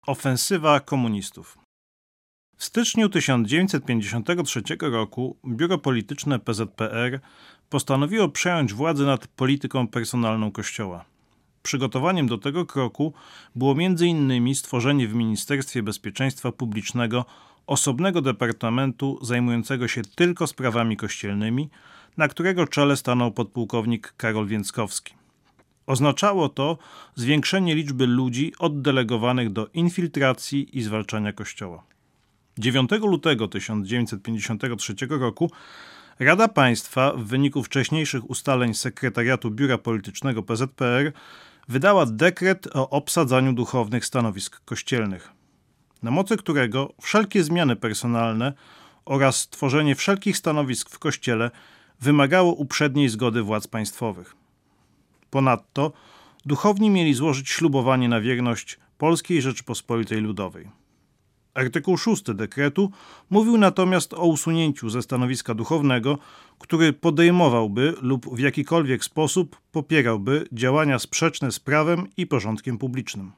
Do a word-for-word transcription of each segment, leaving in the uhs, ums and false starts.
Ofensywa komunistów. W styczniu tysiąc dziewięćset pięćdziesiątego trzeciego roku Biuro Polityczne P Z P R postanowiło przejąć władzę nad polityką personalną Kościoła. Przygotowaniem do tego kroku było między innymi stworzenie w Ministerstwie Bezpieczeństwa Publicznego osobnego departamentu zajmującego się tylko sprawami kościelnymi, na którego czele stanął podpułkownik Karol Więckowski. Oznaczało to zwiększenie liczby ludzi oddelegowanych do infiltracji i zwalczania Kościoła. dziewiątego lutego tysiąc dziewięćset pięćdziesiątego trzeciego roku Rada Państwa w wyniku wcześniejszych ustaleń Sekretariatu Biura Politycznego P Z P R wydała dekret o obsadzaniu duchownych stanowisk kościelnych, na mocy którego wszelkie zmiany personalne oraz tworzenie wszelkich stanowisk w Kościele wymagało uprzedniej zgody władz państwowych. Ponadto duchowni mieli złożyć ślubowanie na wierność Polskiej Rzeczypospolitej Ludowej. Artykuł szósty dekretu mówił natomiast o usunięciu ze stanowiska duchownego, który podejmowałby lub w jakikolwiek sposób popierałby działania sprzeczne z prawem i porządkiem publicznym.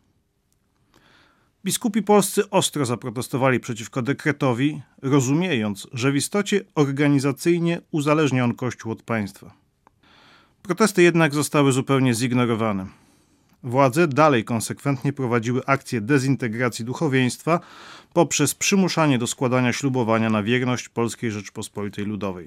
Biskupi polscy ostro zaprotestowali przeciwko dekretowi, rozumiejąc, że w istocie organizacyjnie uzależnia on Kościół od państwa. Protesty jednak zostały zupełnie zignorowane. Władze dalej konsekwentnie prowadziły akcję dezintegracji duchowieństwa poprzez przymuszanie do składania ślubowania na wierność Polskiej Rzeczypospolitej Ludowej.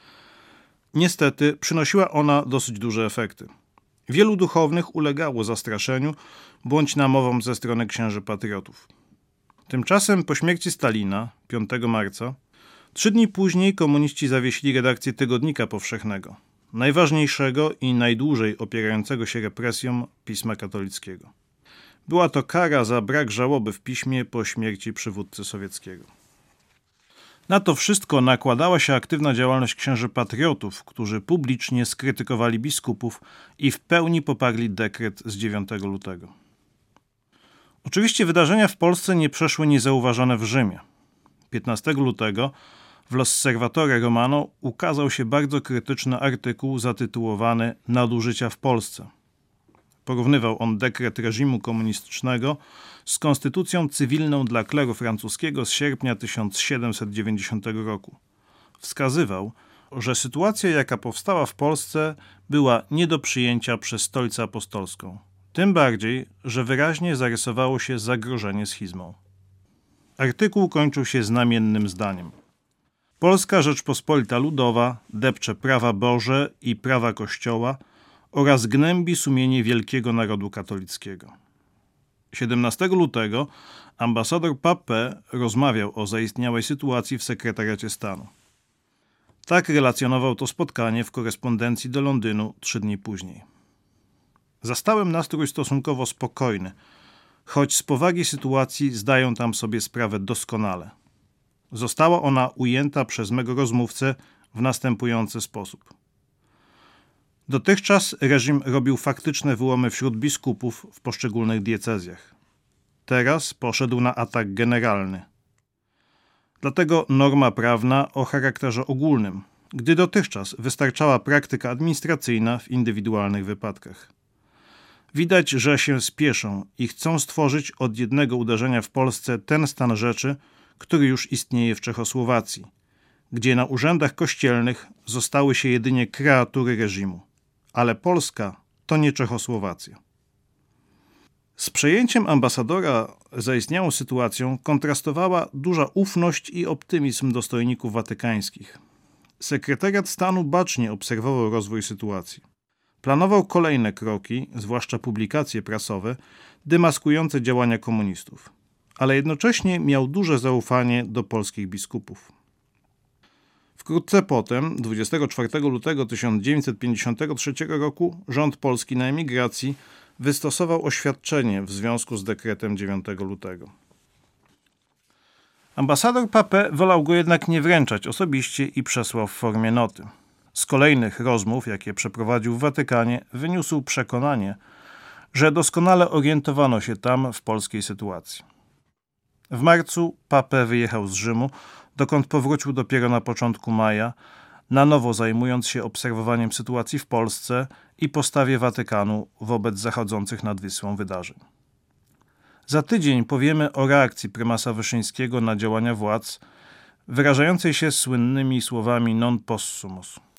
Niestety przynosiła ona dosyć duże efekty. Wielu duchownych ulegało zastraszeniu bądź namowom ze strony księży patriotów. Tymczasem po śmierci Stalina, piątego marca, trzy dni później komuniści zawiesili redakcję Tygodnika Powszechnego, najważniejszego i najdłużej opierającego się represjom pisma katolickiego. Była to kara za brak żałoby w piśmie po śmierci przywódcy sowieckiego. Na to wszystko nakładała się aktywna działalność księży patriotów, którzy publicznie skrytykowali biskupów i w pełni poparli dekret z dziewiątego lutego. Oczywiście wydarzenia w Polsce nie przeszły niezauważone w Rzymie. piętnastego lutego w L'Osservatore Romano ukazał się bardzo krytyczny artykuł zatytułowany Nadużycia w Polsce. Porównywał on dekret reżimu komunistycznego z konstytucją cywilną dla kleru francuskiego z sierpnia tysiąc siedemset dziewięćdziesiątego roku. Wskazywał, że sytuacja, jaka powstała w Polsce, była nie do przyjęcia przez Stolicę Apostolską. Tym bardziej, że wyraźnie zarysowało się zagrożenie schizmą. Artykuł kończył się znamiennym zdaniem. Polska Rzeczpospolita Ludowa depcze prawa Boże i prawa Kościoła oraz gnębi sumienie wielkiego narodu katolickiego. siedemnastego lutego ambasador Papin rozmawiał o zaistniałej sytuacji w sekretariacie stanu. Tak relacjonował to spotkanie w korespondencji do Londynu trzy dni później. Zastałem nastrój stosunkowo spokojny, choć z powagi sytuacji zdają tam sobie sprawę doskonale. Została ona ujęta przez mego rozmówcę w następujący sposób. Dotychczas reżim robił faktyczne wyłomy wśród biskupów w poszczególnych diecezjach. Teraz poszedł na atak generalny. Dlatego norma prawna o charakterze ogólnym, gdy dotychczas wystarczała praktyka administracyjna w indywidualnych wypadkach. Widać, że się spieszą i chcą stworzyć od jednego uderzenia w Polsce ten stan rzeczy, który już istnieje w Czechosłowacji, gdzie na urzędach kościelnych zostały się jedynie kreatury reżimu. Ale Polska to nie Czechosłowacja. Z przejęciem ambasadora zaistniałą sytuacją kontrastowała duża ufność i optymizm dostojników watykańskich. Sekretariat stanu bacznie obserwował rozwój sytuacji. Planował kolejne kroki, zwłaszcza publikacje prasowe, demaskujące działania komunistów, ale jednocześnie miał duże zaufanie do polskich biskupów. Wkrótce potem, dwudziestego czwartego lutego tysiąc dziewięćset pięćdziesiątego trzeciego roku, rząd polski na emigracji wystosował oświadczenie w związku z dekretem dziewiątego lutego. Ambasador Papin wolał go jednak nie wręczać osobiście i przesłał w formie noty. Z kolejnych rozmów, jakie przeprowadził w Watykanie, wyniósł przekonanie, że doskonale orientowano się tam w polskiej sytuacji. W marcu Papin wyjechał z Rzymu, dokąd powrócił dopiero na początku maja, na nowo zajmując się obserwowaniem sytuacji w Polsce i postawie Watykanu wobec zachodzących nad Wisłą wydarzeń. Za tydzień powiemy o reakcji prymasa Wyszyńskiego na działania władz, wyrażającej się słynnymi słowami non possumus.